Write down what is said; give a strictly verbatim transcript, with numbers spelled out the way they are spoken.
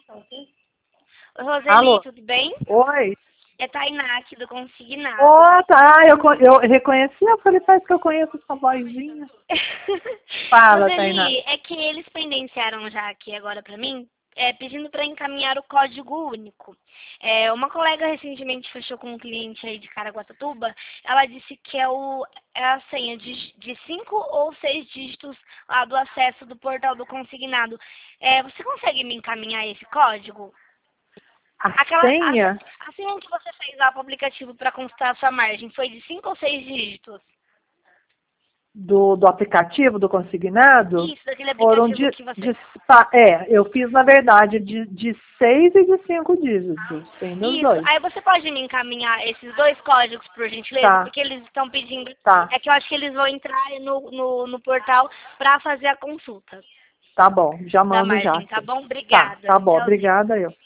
Oi, Roseli, Alô? tudo bem? Oi. É Tainá aqui do Consignado. Oh, tá. Eu, co- eu reconheci, eu falei, parece que eu conheço essa vozinha. Fala, Tainá. Roseli, é que eles pendenciaram já aqui agora pra mim, é, pedindo para encaminhar o código único. É, uma colega recentemente fechou com um cliente aí de Caraguatatuba, ela disse que é, o, é a senha de, de cinco ou seis dígitos lá do acesso do portal do Consignado. É, você consegue me encaminhar esse código? A Aquela, senha a, a senha que você fez lá pro aplicativo para consultar a sua margem foi de cinco ou seis dígitos? do, do aplicativo, do consignado, Isso, daquele foram aplicativo de, que você... de... pa- É, eu fiz, na verdade, de, de seis e de cinco dígitos. Tem dos Isso, dois. aí você pode me encaminhar esses dois códigos, por gentileza? Tá, Porque eles estão pedindo... tá. É que eu acho que eles vão entrar no, no, no portal para fazer a consulta Tá bom. Já da mando já, margem, tá sim. bom? Tá, Obrigada. tá bom. Tchauzinho. Obrigada, eu.